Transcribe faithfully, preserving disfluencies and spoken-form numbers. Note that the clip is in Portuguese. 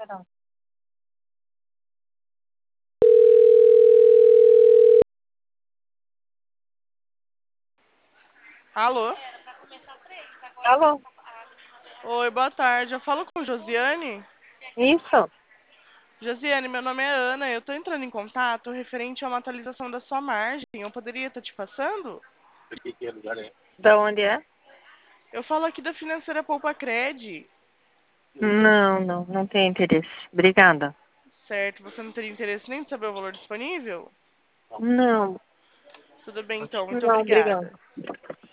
Não. Alô? Alô? Oi, boa tarde. Eu falo com Josiane? Isso? Josiane, meu nome é Ana. Eu tô entrando em contato referente a uma atualização da sua margem. Eu poderia estar te passando? Da onde é? Eu falo aqui da Financeira Poupa Cred. Não, não, não tem interesse. Obrigada. Certo, você não teria interesse nem de saber o valor disponível? Não, Tudo bem então, muito não, obrigada. obrigada.